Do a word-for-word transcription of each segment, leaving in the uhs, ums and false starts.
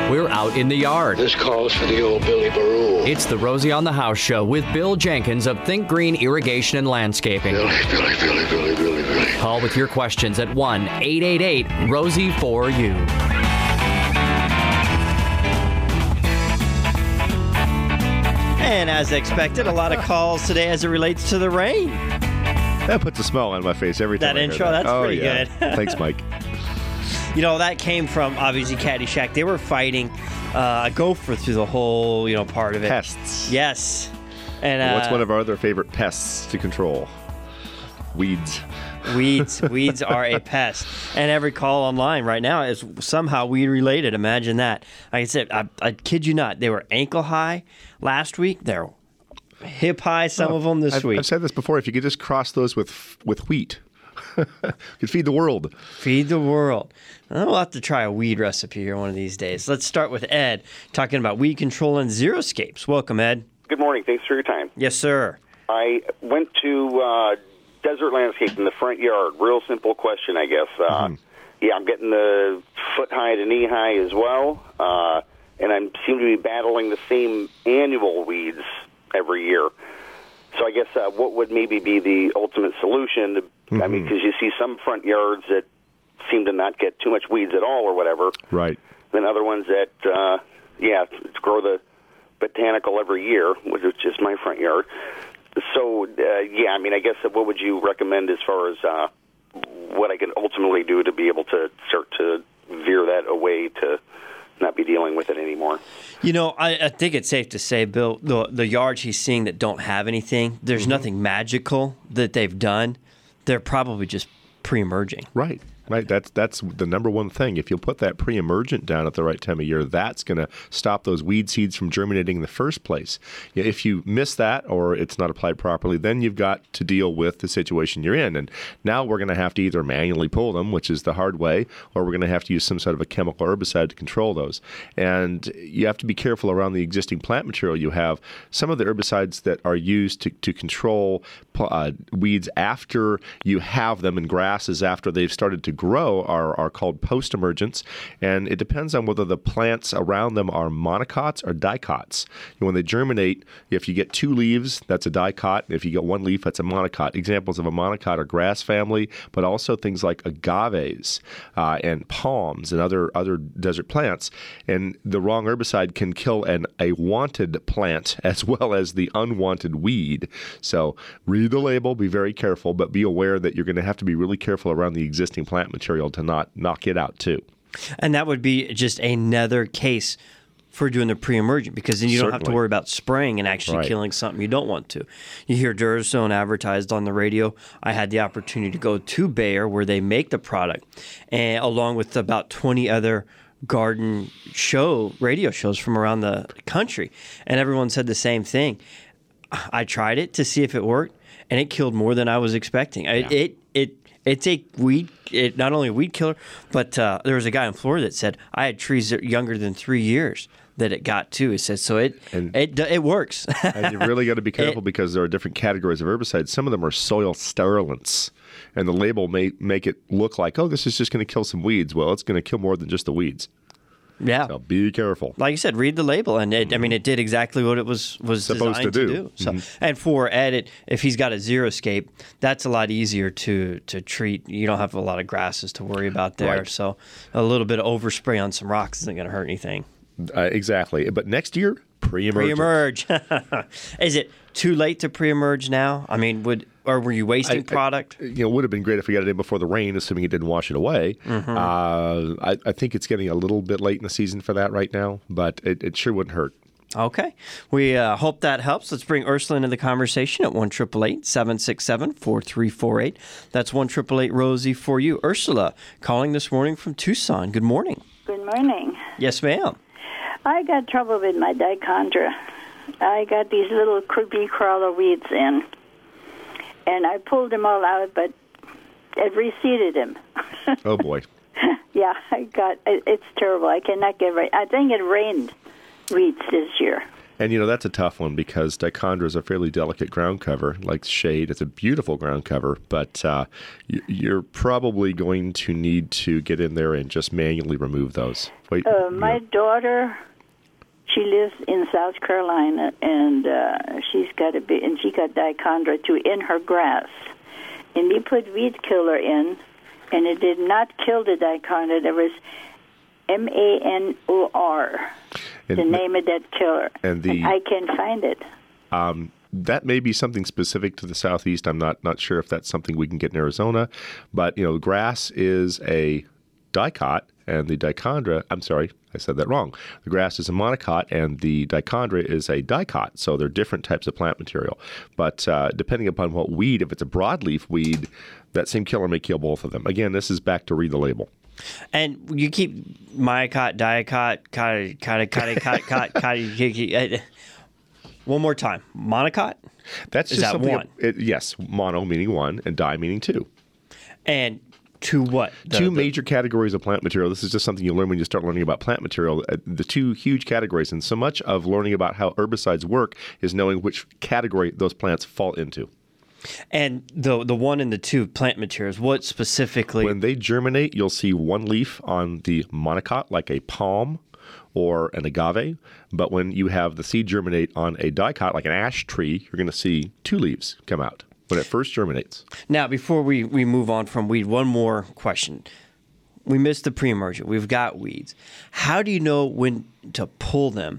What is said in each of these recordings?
we're out in the yard. This calls for the old Billy Baroo. It's the Rosie on the House show with Bill Jenkins of Think Green Irrigation and Landscaping. Billy, Billy, Billy, Billy, Billy, Billy. Call with your questions at one eight eight eight Rosie for you. And as expected, a lot of calls today as it relates to the rain. That puts a smile on my face every time That I hear intro, that. that's oh, pretty yeah. good. Thanks, Mike. You know, that came from, obviously, Caddyshack. They were fighting uh, a gopher through the whole, you know, part of it. Pests. Yes. And uh, What's one of our other favorite pests to control? Weeds. Weeds. Weeds are a pest. And every call online right now is somehow weed related. Imagine that. Like I said, I, I kid you not, they were ankle high last week. They're hip high, some oh, of them this I've, week. I've said this before. If you could just cross those with with wheat, you could feed the world. Feed the world. I'll have to try a weed recipe here one of these days. Let's start with Ed talking about weed control and xeriscapes. Welcome, Ed. Good morning. Thanks for your time. Yes, sir. I went to uh, Desert Landscape in the front yard. Real simple question, I guess. Uh, mm-hmm. Yeah, I'm getting the foot high to knee high as well, uh, and I seem to be battling the same annual weeds every year. So I guess uh, what would maybe be the ultimate solution? To, mm-hmm. I mean, because you see some front yards that seem to not get too much weeds at all or whatever. Right. Then other ones that, uh, yeah, grow the botanical every year, which is my front yard. So, uh, yeah, I mean, I guess what would you recommend as far as uh, what I can ultimately do to be able to start to veer that away to not be dealing with it anymore? You know, I, I think it's safe to say, Bill, the, the yards he's seeing that don't have anything, there's mm-hmm. nothing magical that they've done. They're probably just pre-emerging. Right. Right, that's that's the number one thing. If you'll put that pre-emergent down at the right time of year, that's going to stop those weed seeds from germinating in the first place. If you miss that or it's not applied properly, then you've got to deal with the situation you're in. And now we're going to have to either manually pull them, which is the hard way, or we're going to have to use some sort of a chemical herbicide to control those. And you have to be careful around the existing plant material you have. Some of the herbicides that are used to, to control uh, weeds after you have them in grasses, after they've started to grow are, are called post-emergents, and it depends on whether the plants around them are monocots or dicots. When they germinate, if you get two leaves, that's a dicot. If you get one leaf, that's a monocot. Examples of a monocot are grass family, but also things like agaves uh, and palms and other, other desert plants. And the wrong herbicide can kill an, a wanted plant as well as the unwanted weed. So read the label, be very careful, but be aware that you're going to have to be really careful around the existing plant material to not knock it out too. And that would be just another case for doing the pre-emergent, because then you don't Certainly. have to worry about spraying and actually Right. killing something you don't want to. You hear Durazone advertised on the radio. I had the opportunity to go to Bayer where they make the product, and along with about twenty other garden show radio shows from around the country, and everyone said the same thing. I tried it to see if it worked, and it killed more than I was expecting. I, Yeah. It it It's a weed, it, not only a weed killer, but uh, there was a guy in Florida that said, I had trees that are younger than three years that it got to. He said, so it And- it it works. And you really got to be careful It- because there are different categories of herbicides. Some of them are soil sterilants, and the label may make it look like, oh, this is just going to kill some weeds. Well, it's going to kill more than just the weeds. Yeah. So be careful. Like you said, read the label, and it, I mean, it did exactly what it was was Supposed designed to to do. do. So, Mhm. and for Ed, it, if he's got a xeriscape, that's a lot easier to to treat. You don't have a lot of grasses to worry about there. Right. So, a little bit of overspray on some rocks isn't going to hurt anything. Uh, exactly. But next year, pre-emergent. Pre-emerge. Is it too late to pre-emerge now? I mean, would or were you wasting I- I- product? You know, it would have been great if we got it in before the rain, assuming it didn't wash it away. Mm-hmm. Uh, I, I think it's getting a little bit late in the season for that right now, but it, it sure wouldn't hurt. Okay. We uh, hope that helps. Let's bring Ursula into the conversation at one eight eight eight, seven six seven, four three four eight. That's one eight eight eight, Rosie for you. Ursula calling this morning from Tucson. Good morning. Good morning. Yes, ma'am. I got trouble with my dichondra. I got these little creepy crawler weeds in, and I pulled them all out, but it reseeded them. Oh, boy. Yeah, I got it, it's terrible. I cannot get right. I think it rained weeds this year. And, you know, that's a tough one because dichondra is a fairly delicate ground cover, like shade. It's a beautiful ground cover, but uh, you're probably going to need to get in there and just manually remove those. Wait, uh, my you know. daughter, she lives in South Carolina, and uh, she's got a bit, and she got dichondra too in her grass. And we put weed killer in, and it did not kill the dichondra. There was M A N O R, the and, name of that killer. And, the, and I can't find it. Um, that may be something specific to the Southeast. I'm not not sure if that's something we can get in Arizona. But, you know, grass is a dicot, and the dichondra, I'm sorry, I said that wrong. The grass is a monocot, and the dichondra is a dicot. So they're different types of plant material. But uh, depending upon what weed, if it's a broadleaf weed, that same killer may kill both of them. Again, this is back to read the label. And you keep mycot, diacot, cot, cot, cot, cot, cot, cot. One more time. Monocot? That's Is just that something, one? It, yes, mono meaning one, and di meaning two. And to what? The, two the, major categories of plant material. This is just something you learn when you start learning about plant material. Uh, the two huge categories, and so much of learning about how herbicides work is knowing which category those plants fall into. And the the one and the two plant materials, what specifically? When they germinate, you'll see one leaf on the monocot, like a palm or an agave. But when you have the seed germinate on a dicot, like an ash tree, you're going to see two leaves come out when it first germinates. Now, before we, we move on from weed, one more question. We missed the pre-emergent. We've got weeds. How do you know when to pull them,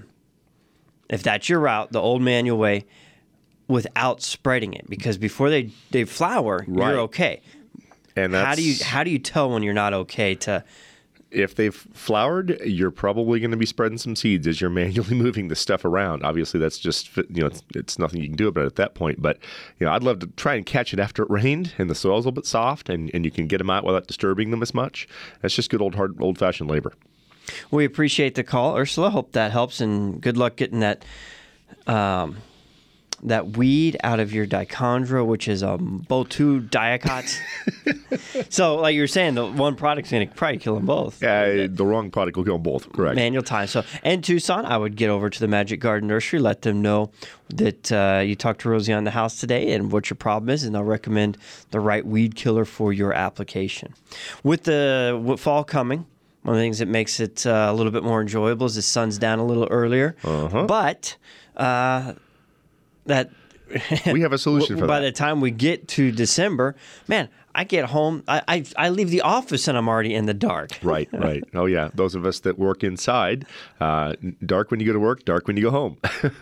if that's your route, the old manual way, without spreading it? Because before they, they flower, Right. you're okay. And that's, How do you how do you tell when you're not okay to? if they've flowered, you're probably going to be spreading some seeds as you're manually moving the stuff around. Obviously, that's just, you know, it's, it's nothing you can do about it at that point. But, you know, I'd love to try and catch it after it rained and the soil's a little bit soft and, and you can get them out without disturbing them as much. That's just good old hard old-fashioned labor. We appreciate the call, Ursula. Hope that helps, and good luck getting that um, that weed out of your dichondra, which is um, both two diacots. So, like you were saying, the one product's going to probably kill them both. Uh, the wrong product will kill them both, correct. Manual time. So, in Tucson, I would get over to the Magic Garden Nursery, let them know that uh, you talked to Rosie on the house today and what your problem is, and they'll recommend the right weed killer for your application. With the with fall coming, one of the things that makes it uh, a little bit more enjoyable is the sun's down a little earlier. Uh-huh. But uh, that We have a solution for by that. the time we get to December, man, I get home, I, I I leave the office and I'm already in the dark. Right, right. Oh, yeah. Those of us that work inside, uh, dark when you go to work, dark when you go home.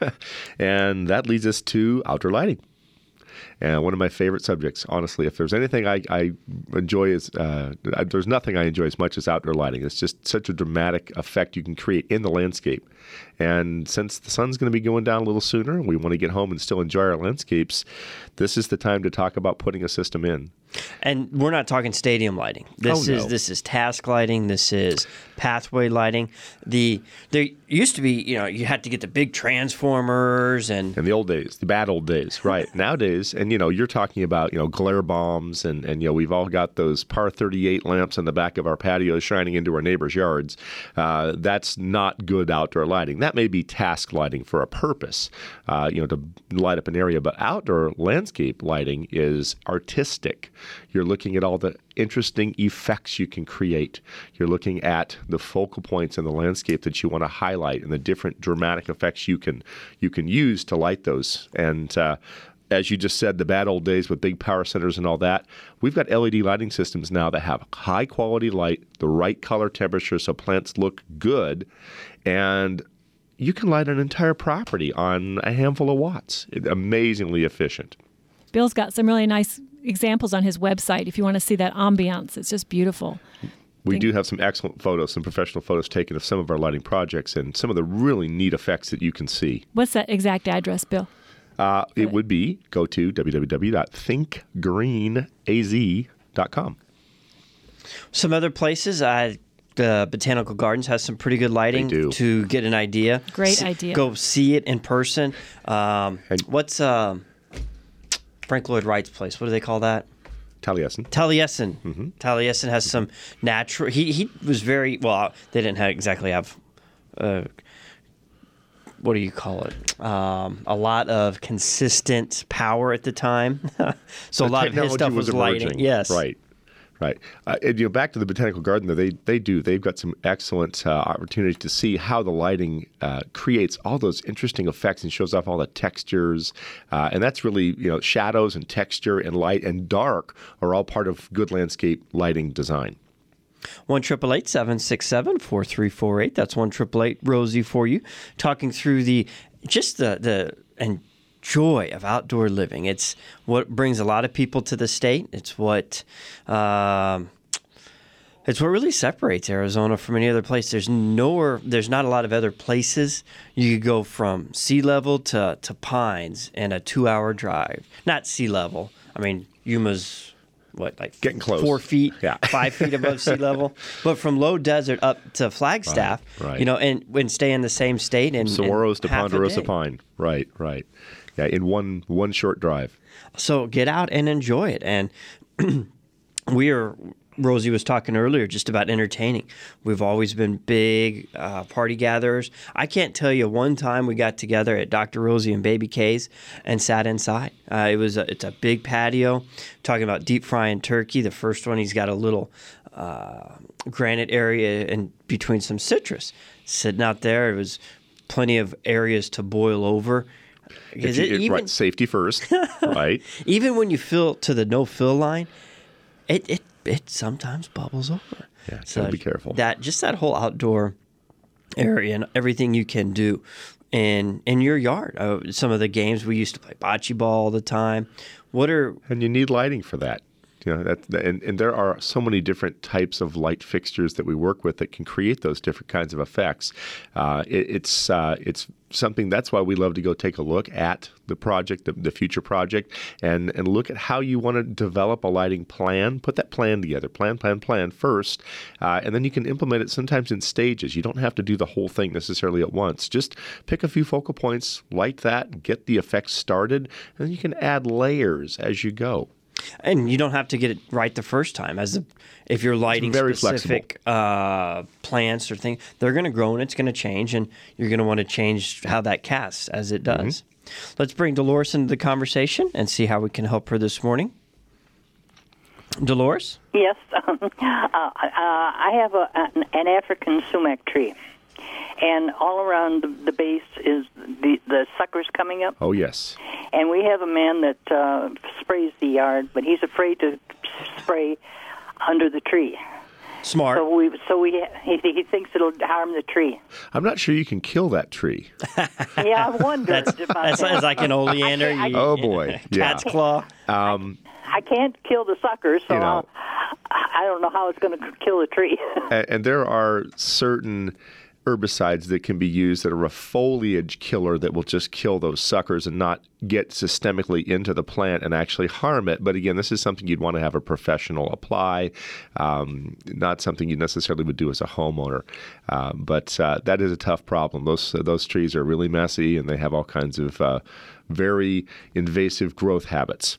And that leads us to outdoor lighting. And one of my favorite subjects, honestly, if there's anything I, I enjoy is, uh, there's nothing I enjoy as much as outdoor lighting. It's just such a dramatic effect you can create in the landscape. And since the sun's going to be going down a little sooner, we want to get home and still enjoy our landscapes, this is the time to talk about putting a system in. And we're not talking stadium lighting. This Oh, no. is this is task lighting. This is pathway lighting. The there used to be, you know, you had to get the big transformers and In the old days, the bad old days, right? Nowadays, and you know, you're talking about, you know, glare bombs, and and you know, we've all got those par thirty-eight lamps in the back of our patios shining into our neighbors' yards. Uh, that's not good outdoor lighting. That may be task lighting for a purpose, uh, you know, to light up an area. But outdoor landscape lighting is artistic. You're looking at all the interesting effects you can create. You're looking at the focal points in the landscape that you want to highlight and the different dramatic effects you can you can use to light those. And uh, as you just said, the bad old days with big power centers and all that, we've got L E D lighting systems now that have high quality light, the right color temperature so plants look good, and you can light an entire property on a handful of watts. It's amazingly efficient. Bill's got some really nice examples on his website if you want to see that ambiance. It's just beautiful. We do have some excellent photos, some professional photos taken of some of our lighting projects and some of the really neat effects that you can see. What's that exact address, Bill? Uh, it would be go to w w w dot think green a z dot com. some other places. Uh, the Botanical Gardens has some pretty good lighting They do. to get an idea. Great See- idea. Go see it in person. Um, And- what's um, Frank Lloyd Wright's place? What do they call that? Taliesin. Taliesin. Mm-hmm. Taliesin has some natural. He he was very well. They didn't have exactly have uh, what do you call it? Um, a lot of consistent power at the time. So the a lot of his stuff was, was lighting. Yes. Right. Right. Uh, and, you know, back to the Botanical Garden, though, they, they do. They've got some excellent uh, opportunities to see how the lighting uh, creates all those interesting effects and shows off all the textures. Uh, and that's really, you know, shadows and texture and light and dark are all part of good landscape lighting design. one eight eight eight, seven six seven, four three four eight. That's one eight eight eight, Rosie for you. Talking through the, just the, the, and joy of outdoor living. It's what brings a lot of people to the state. It's what um, it's what really separates Arizona from any other place. There's nowhere, there's not a lot of other places you could go from sea level to, to Pines in a two-hour drive. Not sea level. I mean, Yuma's what, like getting close, four feet, yeah. five feet above sea level. But from low desert up to Flagstaff, right, right. you know, and, and stay in the same state. And Saguaros to half a Ponderosa day. Pine. Right, right. Yeah, in one one short drive. So get out and enjoy it. And we are, Rosie was talking earlier just about entertaining. We've always been big uh, party gatherers. I can't tell you one time we got together at Doctor Rosie and Baby K's and sat inside. Uh, it was a, it's a big patio. Talking about deep frying turkey. The first one, he's got a little uh, granite area in between some citrus sitting out there. It was plenty of areas to boil over. Is you, it it, even, right, safety first, right? Even when you fill to the no fill line, it it, it sometimes bubbles over. Yeah, so be careful. That just that whole outdoor area and everything you can do in in your yard. Uh, some of the games we used to play bocce ball all the time. What are and you need lighting for that. You know, that, and, and there are so many different types of light fixtures that we work with that can create those different kinds of effects. Uh, it, it's uh, it's something, that's why we love to go take a look at the project, the, the future project, and, and look at how you want to develop a lighting plan. Put that plan together, plan, plan, plan first, uh, and then you can implement it sometimes in stages. You don't have to do the whole thing necessarily at once. Just pick a few focal points, light that, get the effects started, and then you can add layers as you go. And you don't have to get it right the first time. As a, if you're lighting very specific uh, plants or things, they're going to grow and it's going to change, and you're going to want to change how that casts as it does. Mm-hmm. Let's bring Dolores into the conversation and see how we can help her this morning. Dolores? Yes. Um, uh, uh, I have a, an, an African sumac tree, and all around the, the base is the, the suckers coming up. Oh, yes. And we have a man that uh, sprays the yard, but he's afraid to spray under the tree. Smart. So we, so we, he, he thinks it'll harm the tree. I'm not sure you can kill that tree. Yeah, I wondered that's, about that's, that. That's like an oleander. I, I, you, oh, boy. Cat's yeah. claw. Um, I can't kill the suckers, so you know, I don't know how it's going to kill the tree. and, and there are certain herbicides that can be used that are a foliage killer that will just kill those suckers and not get systemically into the plant and actually harm it. But again, this is something you'd want to have a professional apply, um, not something you necessarily would do as a homeowner. Uh, but uh, that is a tough problem. Those uh, those trees are really messy, and they have all kinds of uh, very invasive growth habits.